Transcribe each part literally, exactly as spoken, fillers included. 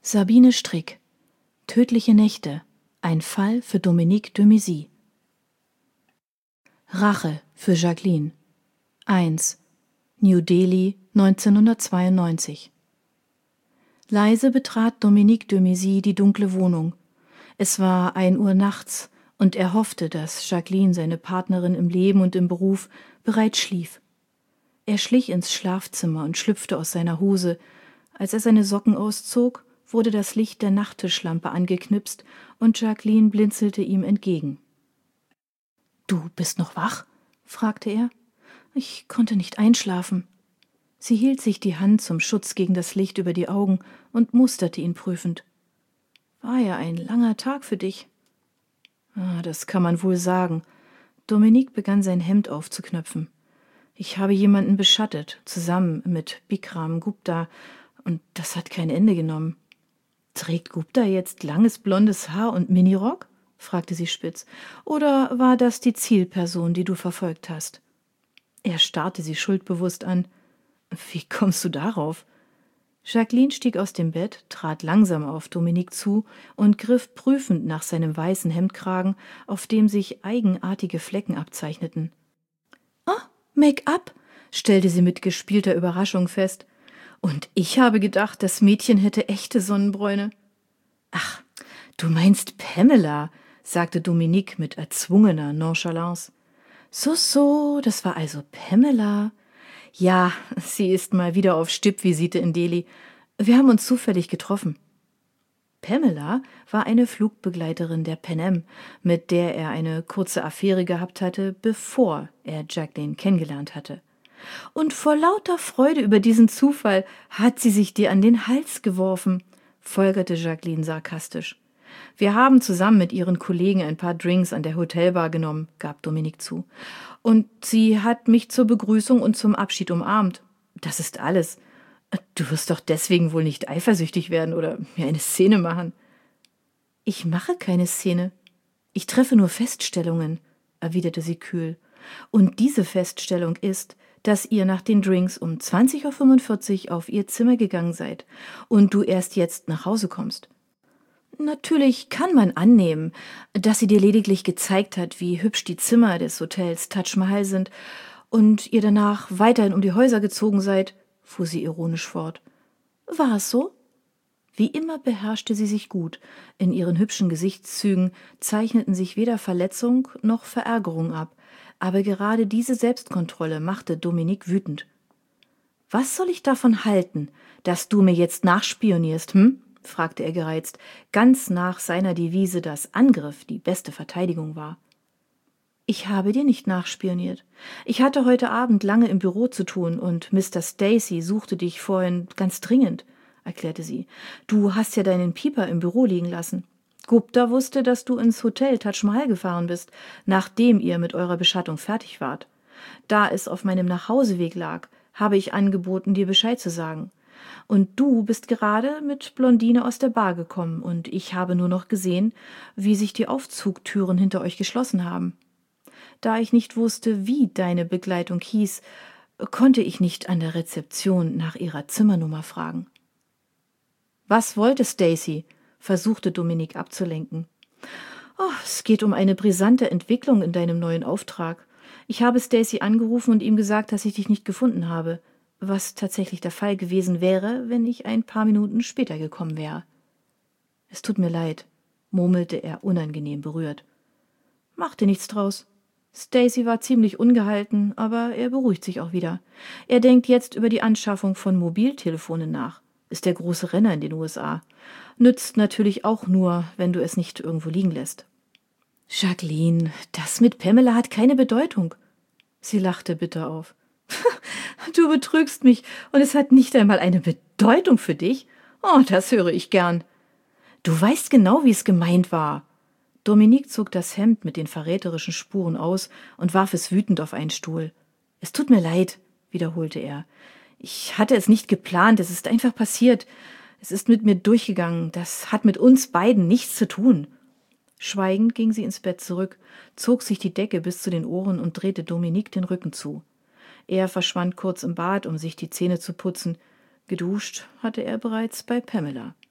Sabine Strick. Tödliche Nächte. Ein Fall für Dominique de Maizy. Rache für Jacqueline. eins. New Delhi, neunzehnhundertzweiundneunzig. Leise betrat Dominique de Maizy die dunkle Wohnung. Es war ein Uhr nachts und er hoffte, dass Jacqueline, seine Partnerin im Leben und im Beruf, bereits schlief. Er schlich ins Schlafzimmer und schlüpfte aus seiner Hose. Als er seine Socken auszog, wurde das Licht der Nachttischlampe angeknipst und Jacqueline blinzelte ihm entgegen. »Du bist noch wach?« fragte er. »Ich konnte nicht einschlafen.« Sie hielt sich die Hand zum Schutz gegen das Licht über die Augen und musterte ihn prüfend. »War ja ein langer Tag für dich.« Ah, das kann man wohl sagen. Dominique begann sein Hemd aufzuknöpfen. »Ich habe jemanden beschattet, zusammen mit Bikram Gupta, und das hat kein Ende genommen.« »Trägt Gupta jetzt langes blondes Haar und Minirock?« fragte sie spitz. »Oder war das die Zielperson, die du verfolgt hast?« Er starrte sie schuldbewusst an. »Wie kommst du darauf?« Jacqueline stieg aus dem Bett, trat langsam auf Dominique zu und griff prüfend nach seinem weißen Hemdkragen, auf dem sich eigenartige Flecken abzeichneten. »Ah, Make-up«, stellte sie mit gespielter Überraschung fest. »Und ich habe gedacht, das Mädchen hätte echte Sonnenbräune.« »Ach, du meinst Pamela«, sagte Dominique mit erzwungener Nonchalance. »So, so, das war also Pamela. Ja, sie ist mal wieder auf Stippvisite in Delhi. Wir haben uns zufällig getroffen.« Pamela war eine Flugbegleiterin der Pan Am, mit der er eine kurze Affäre gehabt hatte, bevor er Jacqueline kennengelernt hatte. »Und vor lauter Freude über diesen Zufall hat sie sich dir an den Hals geworfen«, folgerte Jacqueline sarkastisch. »Wir haben zusammen mit ihren Kollegen ein paar Drinks an der Hotelbar genommen«, gab Dominique zu. »Und sie hat mich zur Begrüßung und zum Abschied umarmt. Das ist alles. Du wirst doch deswegen wohl nicht eifersüchtig werden oder mir eine Szene machen.« »Ich mache keine Szene. Ich treffe nur Feststellungen«, erwiderte sie kühl. »Und diese Feststellung ist, dass ihr nach den Drinks um zwanzig Uhr fünfundvierzig auf ihr Zimmer gegangen seid und du erst jetzt nach Hause kommst. Natürlich kann man annehmen, dass sie dir lediglich gezeigt hat, wie hübsch die Zimmer des Hotels Taj Mahal sind und ihr danach weiterhin um die Häuser gezogen seid«, fuhr sie ironisch fort. »War es so?« Wie immer beherrschte sie sich gut. In ihren hübschen Gesichtszügen zeichneten sich weder Verletzung noch Verärgerung ab. Aber gerade diese Selbstkontrolle machte Dominique wütend. »Was soll ich davon halten, dass du mir jetzt nachspionierst, hm?« fragte er gereizt, ganz nach seiner Devise, dass Angriff die beste Verteidigung war. »Ich habe dir nicht nachspioniert. Ich hatte heute Abend lange im Büro zu tun und Mister Stacy suchte dich vorhin ganz dringend«, erklärte sie. »Du hast ja deinen Pieper im Büro liegen lassen. Gupta wusste, dass du ins Hotel Taj Mahal gefahren bist, nachdem ihr mit eurer Beschattung fertig wart. Da es auf meinem Nachhauseweg lag, habe ich angeboten, dir Bescheid zu sagen. Und du bist gerade mit Blondine aus der Bar gekommen und ich habe nur noch gesehen, wie sich die Aufzugtüren hinter euch geschlossen haben. Da ich nicht wusste, wie deine Begleitung hieß, konnte ich nicht an der Rezeption nach ihrer Zimmernummer fragen.« »Was wollte Stacy?«, versuchte Dominique abzulenken. »Oh, es geht um eine brisante Entwicklung in deinem neuen Auftrag. Ich habe Stacy angerufen und ihm gesagt, dass ich dich nicht gefunden habe, was tatsächlich der Fall gewesen wäre, wenn ich ein paar Minuten später gekommen wäre.« »Es tut mir leid«, murmelte er unangenehm berührt. »Mach dir nichts draus. Stacy war ziemlich ungehalten, aber er beruhigt sich auch wieder. Er denkt jetzt über die Anschaffung von Mobiltelefonen nach. Ist der große Renner in den U S A. Nützt natürlich auch nur, wenn du es nicht irgendwo liegen lässt.« »Jacqueline, das mit Pamela hat keine Bedeutung.« Sie lachte bitter auf. »Du betrügst mich und es hat nicht einmal eine Bedeutung für dich? Oh, das höre ich gern. Du weißt genau, wie es gemeint war.« Dominique zog das Hemd mit den verräterischen Spuren aus und warf es wütend auf einen Stuhl. »Es tut mir leid«, wiederholte er. »Ich hatte es nicht geplant, es ist einfach passiert. Es ist mit mir durchgegangen, das hat mit uns beiden nichts zu tun.« Schweigend ging sie ins Bett zurück, zog sich die Decke bis zu den Ohren und drehte Dominique den Rücken zu. Er verschwand kurz im Bad, um sich die Zähne zu putzen. Geduscht hatte er bereits bei Pamela.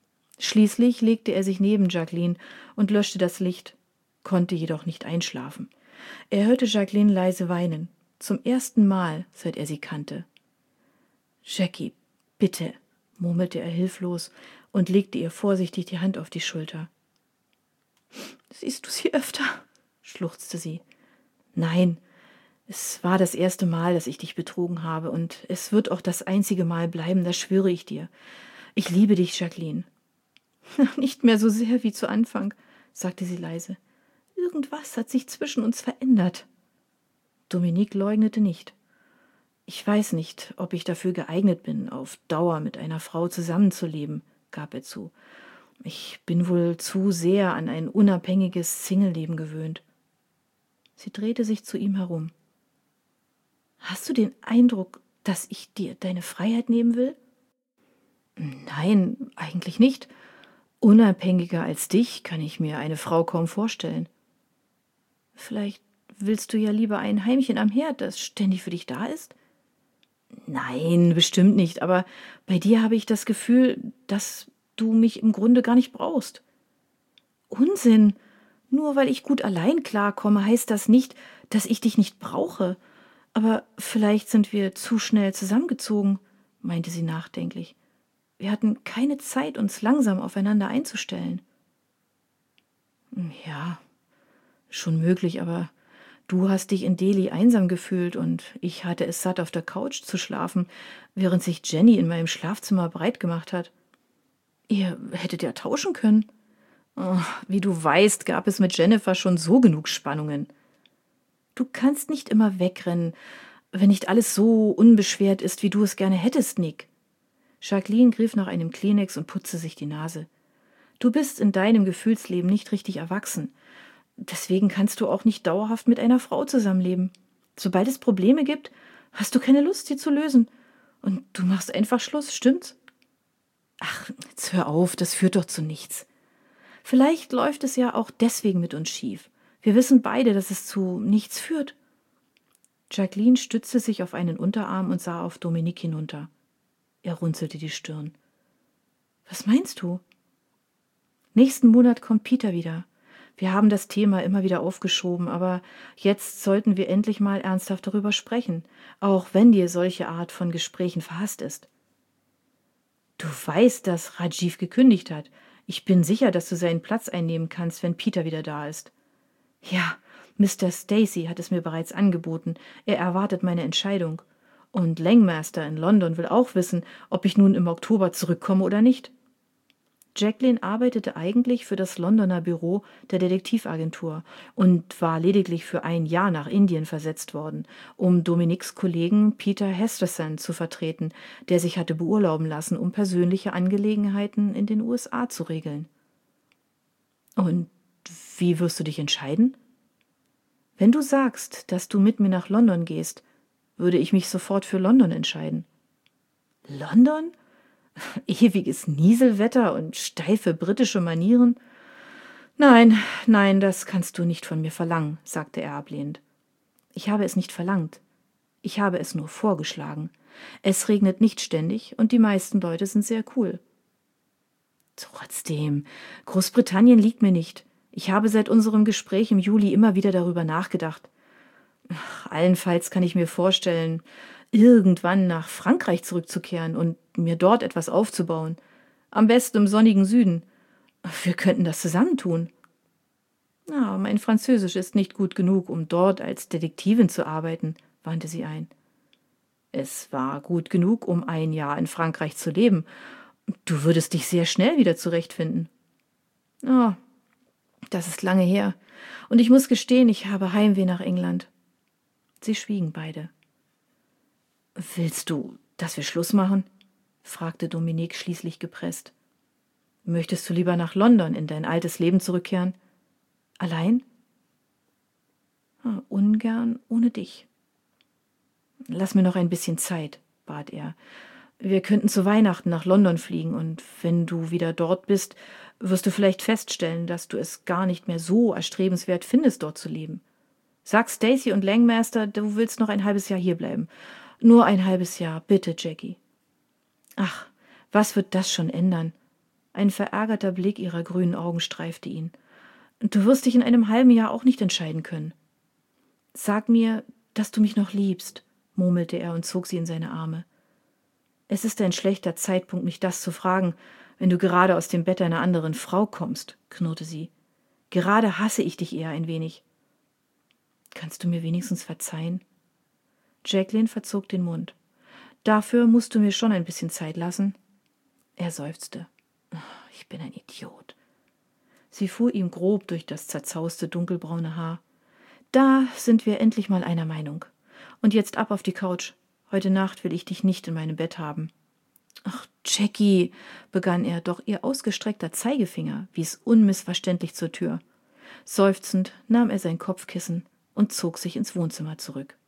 Schließlich legte er sich neben Jacqueline und löschte das Licht, konnte jedoch nicht einschlafen. Er hörte Jacqueline leise weinen, zum ersten Mal, seit er sie kannte. »Jackie, bitte«, murmelte er hilflos und legte ihr vorsichtig die Hand auf die Schulter. »Siehst du sie öfter?«, schluchzte sie. »Nein, es war das erste Mal, dass ich dich betrogen habe, und es wird auch das einzige Mal bleiben, das schwöre ich dir. Ich liebe dich, Jacqueline.« »Nicht mehr so sehr wie zu Anfang«, sagte sie leise. »Irgendwas hat sich zwischen uns verändert.« Dominique leugnete nicht. »Ich weiß nicht, ob ich dafür geeignet bin, auf Dauer mit einer Frau zusammenzuleben«, gab er zu. »Ich bin wohl zu sehr an ein unabhängiges Singleleben gewöhnt.« Sie drehte sich zu ihm herum. »Hast du den Eindruck, dass ich dir deine Freiheit nehmen will?« »Nein, eigentlich nicht. Unabhängiger als dich kann ich mir eine Frau kaum vorstellen.« »Vielleicht willst du ja lieber ein Heimchen am Herd, das ständig für dich da ist?« »Nein, bestimmt nicht, aber bei dir habe ich das Gefühl, dass du mich im Grunde gar nicht brauchst.« »Unsinn! Nur weil ich gut allein klarkomme, heißt das nicht, dass ich dich nicht brauche. Aber vielleicht sind wir zu schnell zusammengezogen«, meinte sie nachdenklich. »Wir hatten keine Zeit, uns langsam aufeinander einzustellen.« »Ja, schon möglich, aber du hast dich in Delhi einsam gefühlt und ich hatte es satt, auf der Couch zu schlafen, während sich Jenny in meinem Schlafzimmer breit gemacht hat. Ihr hättet ja tauschen können. Oh, wie du weißt, gab es mit Jennifer schon so genug Spannungen. Du kannst nicht immer wegrennen, wenn nicht alles so unbeschwert ist, wie du es gerne hättest, Nick.« Jacqueline griff nach einem Kleenex und putzte sich die Nase. »Du bist in deinem Gefühlsleben nicht richtig erwachsen. Deswegen kannst du auch nicht dauerhaft mit einer Frau zusammenleben. Sobald es Probleme gibt, hast du keine Lust, sie zu lösen. Und du machst einfach Schluss, stimmt's?« »Ach, jetzt hör auf, das führt doch zu nichts. Vielleicht läuft es ja auch deswegen mit uns schief. Wir wissen beide, dass es zu nichts führt.« Jacqueline stützte sich auf einen Unterarm und sah auf Dominique hinunter. Er runzelte die Stirn. »Was meinst du?« »Nächsten Monat kommt Peter wieder. Wir haben das Thema immer wieder aufgeschoben, aber jetzt sollten wir endlich mal ernsthaft darüber sprechen, auch wenn dir solche Art von Gesprächen verhasst ist.« »Du weißt, dass Rajiv gekündigt hat. Ich bin sicher, dass du seinen Platz einnehmen kannst, wenn Peter wieder da ist.« »Ja, Mister Stacy hat es mir bereits angeboten. Er erwartet meine Entscheidung. Und Langmaster in London will auch wissen, ob ich nun im Oktober zurückkomme oder nicht.« Jacqueline arbeitete eigentlich für das Londoner Büro der Detektivagentur und war lediglich für ein Jahr nach Indien versetzt worden, um Dominiques Kollegen Peter Hesterson zu vertreten, der sich hatte beurlauben lassen, um persönliche Angelegenheiten in den U S A zu regeln. »Und wie wirst du dich entscheiden?« »Wenn du sagst, dass du mit mir nach London gehst, würde ich mich sofort für London entscheiden.« »London? Ewiges Nieselwetter und steife britische Manieren? Nein, nein, das kannst du nicht von mir verlangen«, sagte er ablehnend. »Ich habe es nicht verlangt. Ich habe es nur vorgeschlagen. Es regnet nicht ständig und die meisten Leute sind sehr cool.« »Trotzdem, Großbritannien liegt mir nicht. Ich habe seit unserem Gespräch im Juli immer wieder darüber nachgedacht. Ach, allenfalls kann ich mir vorstellen, irgendwann nach Frankreich zurückzukehren und mir dort etwas aufzubauen. Am besten im sonnigen Süden. Wir könnten das zusammen tun.« »Ah, mein Französisch ist nicht gut genug, um dort als Detektivin zu arbeiten«, wandte sie ein. »Es war gut genug, um ein Jahr in Frankreich zu leben. Du würdest dich sehr schnell wieder zurechtfinden.« »Oh, das ist lange her. Und ich muss gestehen, ich habe Heimweh nach England.« Sie schwiegen beide. »Willst du, dass wir Schluss machen?« fragte Dominique schließlich gepresst. »Möchtest du lieber nach London in dein altes Leben zurückkehren? Allein?« »Ah, ungern ohne dich.« »Lass mir noch ein bisschen Zeit«, bat er. »Wir könnten zu Weihnachten nach London fliegen, und wenn du wieder dort bist, wirst du vielleicht feststellen, dass du es gar nicht mehr so erstrebenswert findest, dort zu leben. Sag Stacy und Langmaster, du willst noch ein halbes Jahr hierbleiben. Nur ein halbes Jahr, bitte, Jackie.« »Ach, was wird das schon ändern? Ein verärgerter Blick ihrer grünen Augen streifte ihn. »Du wirst dich in einem halben Jahr auch nicht entscheiden können.« »Sag mir, dass du mich noch liebst«, murmelte er und zog sie in seine Arme. »Es ist ein schlechter Zeitpunkt, mich das zu fragen, wenn du gerade aus dem Bett einer anderen Frau kommst«, knurrte sie. »Gerade hasse ich dich eher ein wenig.« »Kannst du mir wenigstens verzeihen?« Jacqueline verzog den Mund. »Dafür musst du mir schon ein bisschen Zeit lassen.« Er seufzte. »Ich bin ein Idiot.« Sie fuhr ihm grob durch das zerzauste dunkelbraune Haar. »Da sind wir endlich mal einer Meinung. Und jetzt ab auf die Couch. Heute Nacht will ich dich nicht in meinem Bett haben.« »Ach, Jackie«, begann er, doch ihr ausgestreckter Zeigefinger wies unmissverständlich zur Tür. Seufzend nahm er sein Kopfkissen und zog sich ins Wohnzimmer zurück.